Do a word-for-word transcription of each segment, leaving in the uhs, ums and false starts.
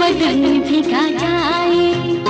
बदन भीगा जाए,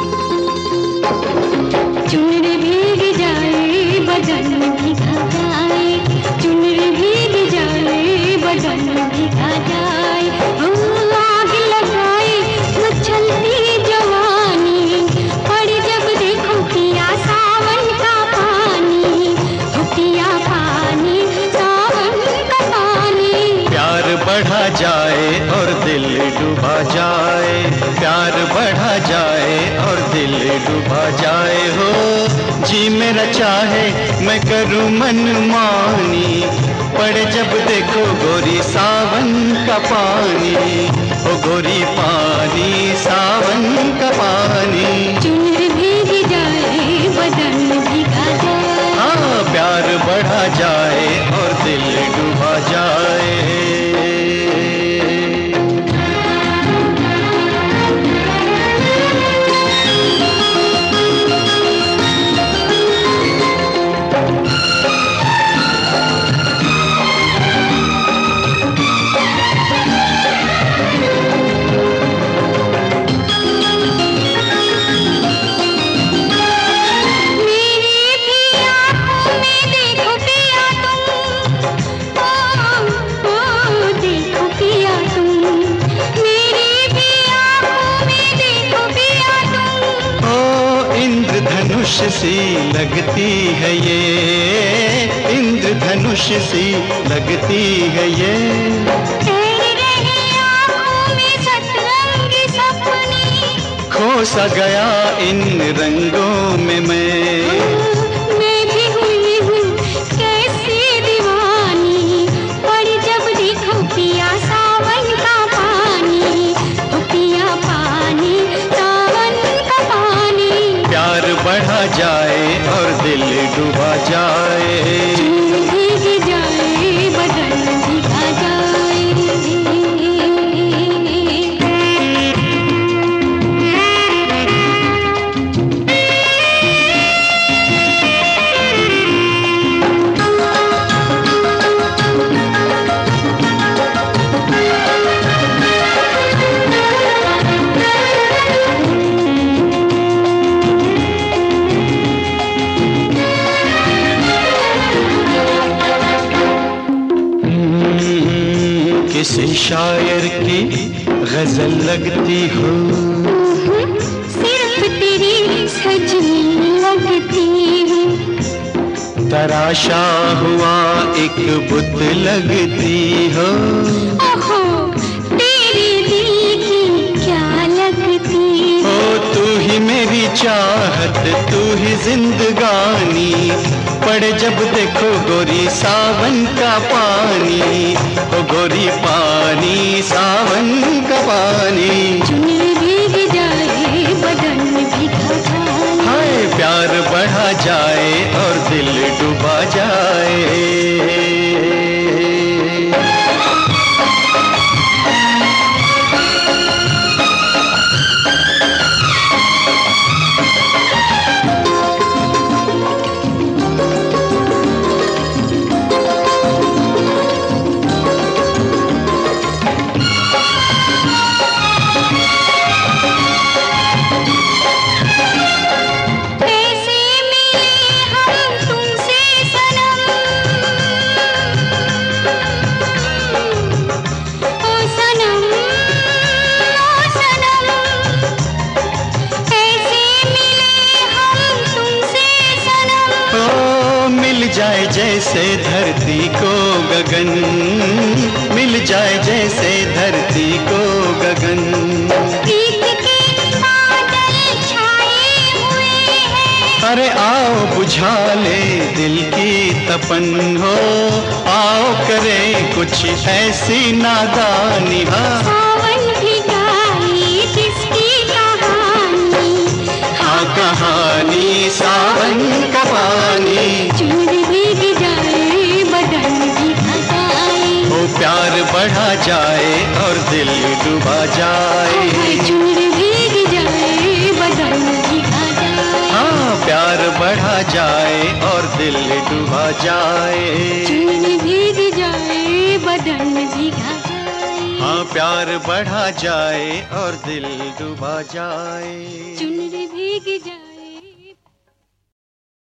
चुनरी भीग जाए बदन भीगा जाए, चुनरी भीग जाए बदन भीगा जाए। ओ आग लगाए मचलती जवानी, पड़ी जब देखो पिया सावन का पानी, हो पिया पानी सावन का पानी। प्यार बढ़ा जाए और दिल डूबा जाए, प्यार बढ़ा जाए और दिल डूबा जाए। हो जी मेरा चाहे मैं करूं मनमानी, पड़े जब देखो गोरी सावन का पानी, ओ गोरी पानी सावन का पानी। चुनरी भीग जाए बदन भीगा जाए, हाँ प्यार बढ़ा जाए और दिल डूबा जाए। धनुष सी लगती है ये, इंद्रधनुष सी लगती है ये। तेरी रही आँखों में सतरंगी सपने, खो सा गया इन रंगों में मैं। मैं भी हुई हूँ कैसी दीवानी, पड़ी जब देखो पिया सावन का पानी, हो पिया पानी सावन का पानी। प्यार बढ़ा जाए और दिल डूबा जाए, भीग जाए बदन भीगा जाए। किसी शायर की गजल लगती हो, सिर्फ तेरी सजनी लगती हूँ, तराशा हुआ एक बुत लगती हो। ओहो तेरे दिल की क्या लगती हो तू ही मेरी चाहत, तू ही जिंदगानी, पड़े जब देखो गोरी सावन का पानी, ओ गोरी पानी सावन का पानी। चुनरी भीग जाए बदन भीगा जाए, हाय प्यार बढ़ा जाए और दिल डूबा जाए। जाए जैसे धरती को गगन, मिल जाए जैसे धरती को गगन। प्रीत के बादल छाए हुए हैं, अरे आओ बुझा ले दिल की तपन, हो आओ करे कुछ ऐसी नादानी। सावन भिगाई किसकी कहानी, हाँ कहानी सावन का पानी। चुनरी भीग जाए बदन भीगा जाए, ओ प्यार बढ़ा जाए और दिल डूबा जाए। चुनरी भीग जाए बदन भीगा जाए, हाँ प्यार बढ़ा जाए और दिल डूबा जाए। चुनरी भीग जाए बदन भीगा जाए। हाँ प्यार बढ़ा जाए और दिल डूबा जाए, चुनरी भीग जाए।